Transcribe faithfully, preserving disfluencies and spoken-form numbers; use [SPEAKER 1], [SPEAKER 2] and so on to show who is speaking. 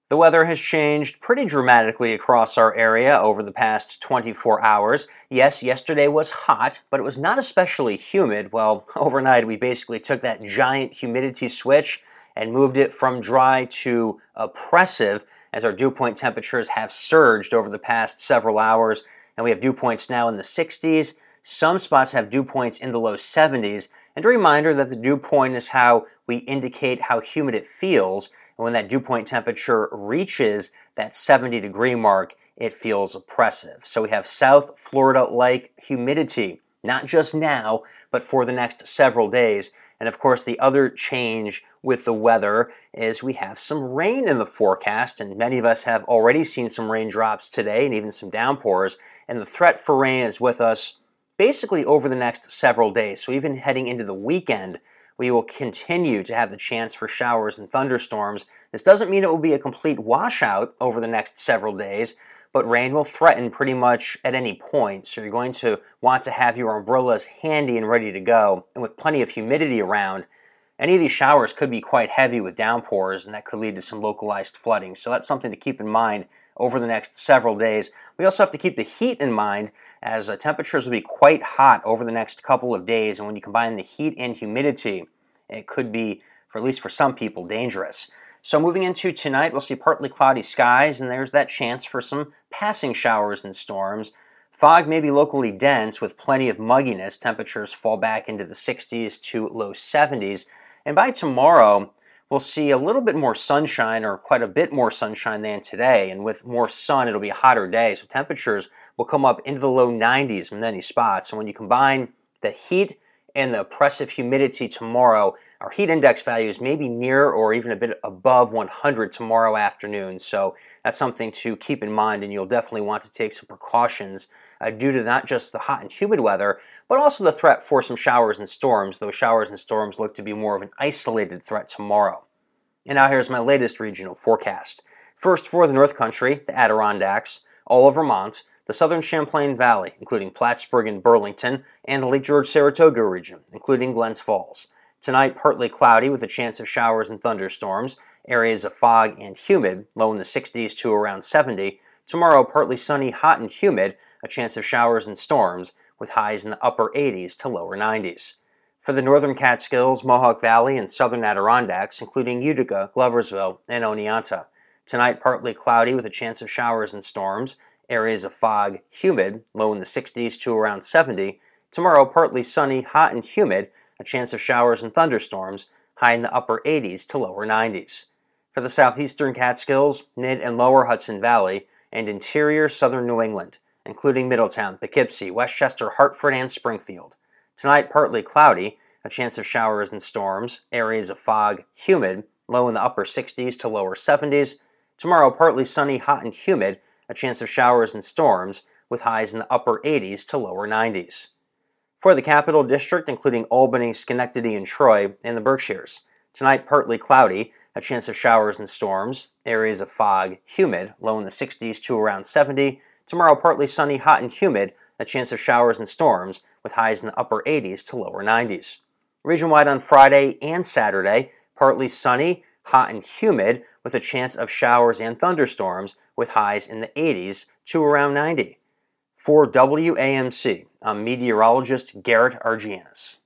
[SPEAKER 1] The weather has changed pretty dramatically across our area over the past twenty-four hours. Yes, yesterday was hot, but it was not especially humid. Well, overnight we basically took that giant humidity switch and moved it from dry to oppressive as our dew point temperatures have surged over the past several hours, and we have dew points now in the sixties. Some spots have dew points in the low seventies, and a reminder that the dew point is how we indicate how humid it feels. And when that dew point temperature reaches that seventy degree mark, it feels oppressive. So we have South Florida-like humidity, not just now, but for the next several days. And of course, the other change with the weather is we have some rain in the forecast, and many of us have already seen some raindrops today and even some downpours. And the threat for rain is with us basically over the next several days. So even heading into the weekend, we will continue to have the chance for showers and thunderstorms. This doesn't mean it will be a complete washout over the next several days, but rain will threaten pretty much at any point. So you're going to want to have your umbrellas handy and ready to go. And with plenty of humidity around, any of these showers could be quite heavy with downpours, and that could lead to some localized flooding. So that's something to keep in mind over the next several days. We also have to keep the heat in mind, as uh, temperatures will be quite hot over the next couple of days, and when you combine the heat and humidity, it could be, for at least for some people, dangerous. So moving into tonight, we'll see partly cloudy skies, and there's that chance for some passing showers and storms. Fog may be locally dense with plenty of mugginess. Temperatures fall back into the sixties to low seventies, and by tomorrow, we'll see a little bit more sunshine, or quite a bit more sunshine than today. And with more sun, it'll be a hotter day. So temperatures will come up into the low nineties in many spots. And when you combine the heat and the oppressive humidity tomorrow, our heat index values may be near or even a bit above one hundred tomorrow afternoon. So that's something to keep in mind, and you'll definitely want to take some precautions uh, due to not just the hot and humid weather, but also the threat for some showers and storms. Those showers and storms look to be more of an isolated threat tomorrow. And now here's my latest regional forecast. First, for the North Country, the Adirondacks, all of Vermont, the southern Champlain Valley, including Plattsburgh and Burlington, and the Lake George-Saratoga region, including Glens Falls. Tonight, partly cloudy with a chance of showers and thunderstorms, areas of fog and humid, low in the sixties to around seventy. Tomorrow, partly sunny, hot and humid, a chance of showers and storms, with highs in the upper eighties to lower nineties. For the northern Catskills, Mohawk Valley, and southern Adirondacks, including Utica, Gloversville, and Oneonta. Tonight, partly cloudy with a chance of showers and storms, areas of fog, humid, low in the sixties to around seventy. Tomorrow, partly sunny, hot and humid, a chance of showers and thunderstorms, high in the upper eighties to lower nineties. For the southeastern Catskills, mid and lower Hudson Valley, and interior southern New England, including Middletown, Poughkeepsie, Westchester, Hartford, and Springfield. Tonight, partly cloudy, a chance of showers and storms, areas of fog, humid, low in the upper sixties to lower seventies. Tomorrow, partly sunny, hot and humid, a chance of showers and storms, with highs in the upper eighties to lower nineties. For the Capital District, including Albany, Schenectady, and Troy, and the Berkshires. Tonight, partly cloudy, a chance of showers and storms, areas of fog, humid, low in the sixties to around seventy. Tomorrow, partly sunny, hot and humid, a chance of showers and storms, with highs in the upper eighties to lower nineties. Region-wide on Friday and Saturday, partly sunny, hot and humid, with a chance of showers and thunderstorms, with highs in the eighties to around ninety. For W A M C, I'm meteorologist Garrett Argianis.